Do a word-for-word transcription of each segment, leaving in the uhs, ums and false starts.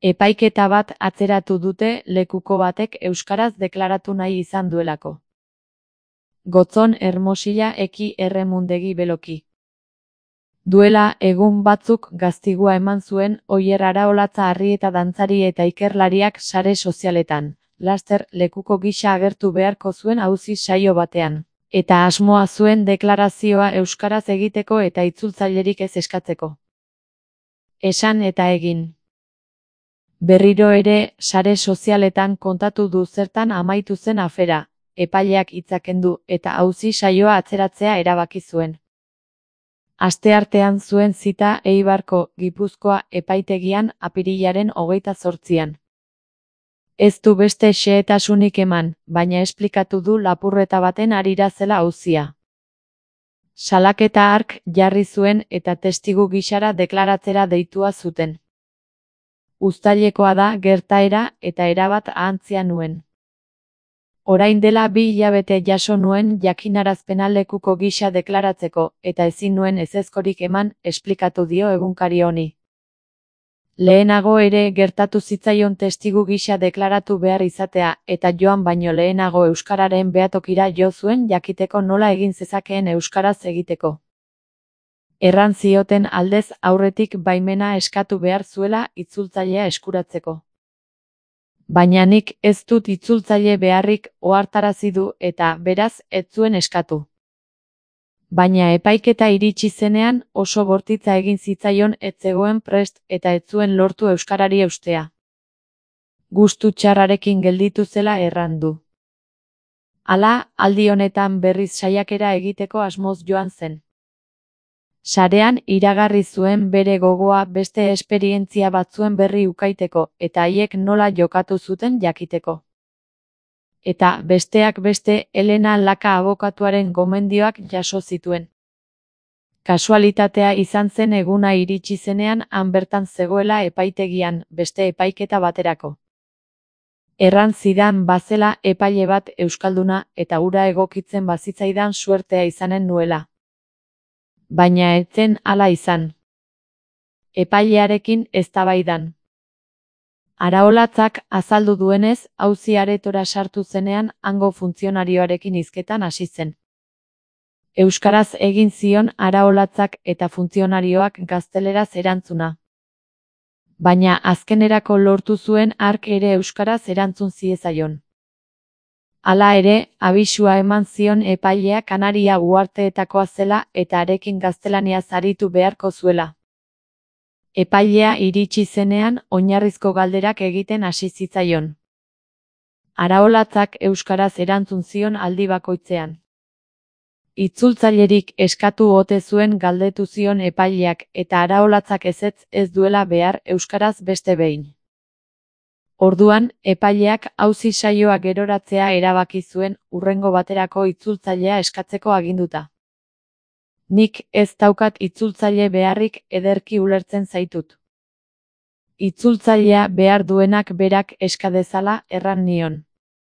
Epaiketa bat atzeratu dute lekuko batek euskaraz deklaratu nahi izan duelako. Gotzon Hermosilla eki erremundegi beloki. Duela egun batzuk gaztigua eman zuen Oier Araolatza Arrieta dantzari eta ikerlariak sare sozialetan, laster lekuko gisa agertu beharko zuen auzi saio batean, eta asmoa zuen deklarazioa euskaraz egiteko eta itzultzailerik ez eskatzeko. Esan eta egin. Berriro ere, sare sozialetan kontatu du zertan amaitu zen afera, epaileak hitzakendu eta auzi saioa atzeratzea erabaki zuen. Asteartean zuen zita Eibarko, Gipuzkoa epaitegian apirilaren hogeita zortzian. Ez du beste xehetasunik eman, baina esplikatu du lapurreta baten harira zela auzia. Salaketa hark jarri zuen eta testigu gisara deklaratzera deitua zuten. Uztailekoa da gertaera eta erabat ahantzia nuen. Orain dela bi hilabete jaso nuen jakinarazpena lekuko gisa deklaratzeko, eta ezin nuen ezezkorik eman, esplikatu dio egunkari honi. Lehenago ere gertatu zitzaion testigu gisa deklaratu behar izatea, eta joan baino lehenago euskararen behatokira jo zuen jakiteko nola egin zezakeen euskaraz egiteko. Erran zioten aldez aurretik baimena eskatu behar zuela itzultzailea eskuratzeko. Baina nik ez dut itzultzaile beharrik ohartarazi du eta, beraz, ez zuen eskatu. Baina epaiketa iritsi zenean oso bortitza egin zitzaion ez zegoen prest eta ez zuen lortu euskarari eustea. Gustu txarrarekin gelditu zela erran du. Hala, aldi honetan berriz saiakera egiteko asmoz joan zen. Sarean iragarri zuen bere gogoa beste esperientzia batzuen berri ukaiteko eta haiek nola jokatu zuten jakiteko. Eta, besteak beste, Elena Laka abokatuaren gomendioak jaso zituen. Kasualitatea izan zen eguna iritsi zenean han bertan zegoela epaitegian, beste epaiketa baterako. Erran zidan bazela epaile bat euskalduna eta hura egokitzen bazitzaidan suertea izanen nuela. Baina ez zen hala izan. Epailearekin eztabaidan. Araolatzak azaldu duenez, auzi aretora sartu zenean hango funtzionarioarekin hizketan hasi zen. Euskaraz egin zion Araolatzak eta funtzionarioak gazteleraz erantzuna. Baina azkenerako lortu zuen hark ere euskaraz erantzun ziezaion. Hala ere, abisua eman zion epailea Kanaria uharteetakoa zela eta harekin gaztelaniaz aritu beharko zuela. Epailea iritsi zenean oinarrizko galderak egiten hasi zitzaion. Araolatzak euskaraz erantzun zion aldi bakoitzean. Itzultzailerik eskatu ote zuen galdetu zion epaileak eta Araolatzak ezetz ez duela behar euskaraz beste behin. Orduan, epaileak auzi saioa geroratzea erabaki zuen hurrengo baterako itzultzailea eskatzeko aginduta. Nik ez daukat itzultzaile beharrik ederki ulertzen zaitut. Itzultzailea behar duenak berak eska dezala erran nion.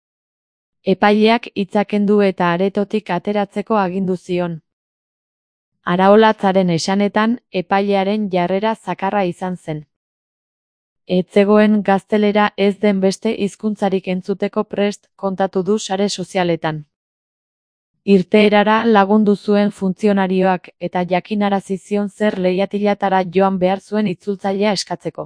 Epaileak hitzakendu eta aretotik ateratzeko agindu zion. Araolatzaren esanetan, epailearen jarrera zakarra izan zen. Ez zegoen gaztelera ez den beste hizkuntzarik entzuteko prest kontatu du sare sozialetan. Irteerara lagundu zuen funtzionarioak eta jakinarazi zion zer leihatilatara joan behar zuen itzultzailea eskatzeko.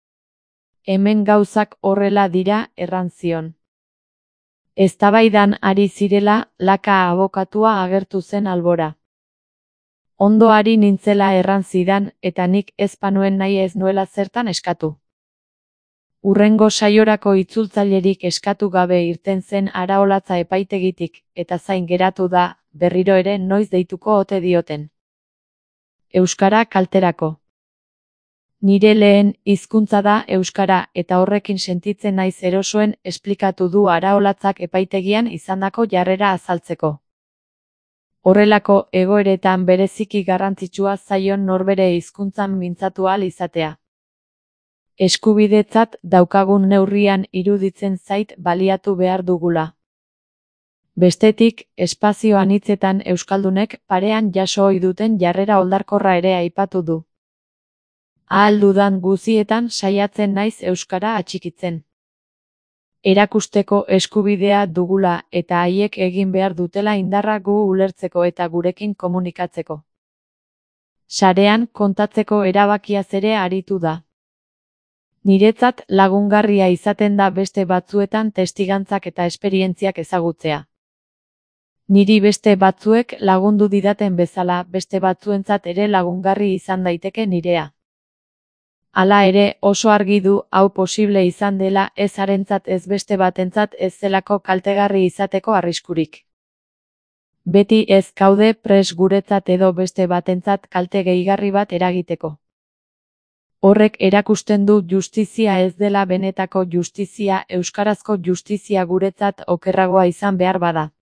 Hemen gauzak horrela dira erran zion. Eztabaidan ari zirela, Laka abokatua agertu zen albora. Ondo ari nintzela erran zidan eta nik ez panuen nahi ez nuela zertan eskatu. Hurrengo saiorako itzultzailerik eskatu gabe irten zen Araolatza epaitegitik, eta zain geratu da, berriro ere noiz deituko ote dioten. Euskara kalterako. Nire lehen hizkuntza da euskara eta horrekin sentitzen naiz erosoen esplikatu du Araolatzak epaitegian izandako jarrera azaltzeko. Horrelako egoeretan bereziki garrantzitsua zaion norbere hizkuntzan mintzatu ahal izatea. Eskubidetzat daukagun neurrian iruditzen zait baliatu behar dugula. Bestetik, espazio anitzetan euskaldunek parean jaso ohi duten jarrera oldarkorra ere aipatu du. Ahal dudan guzietan saiatzen naiz euskara atxikitzen. Erakusteko eskubidea dugula eta haiek egin behar dutela indarra gu ulertzeko eta gurekin komunikatzeko. Sarean kontatzeko erabakiaz ere aritu da. Niretzat lagungarria izaten da beste batzuetan testigantzak eta esperientziak ezagutzea. Niri beste batzuek lagundu didaten bezala, beste batzuentzat ere lagungarri izan daiteke nirea. Hala ere, oso argi du hau posible izan dela ez harentzat ez beste batentzat ez zelako kaltegarri izateko arriskurik. Beti ez gaude prest guretzat edo beste batentzat kalte gehigarri bat eragiteko. Horrek erakusten du justizia ez dela benetako justizia, euskarazko justizia guretzat okerragoa izan behar bada.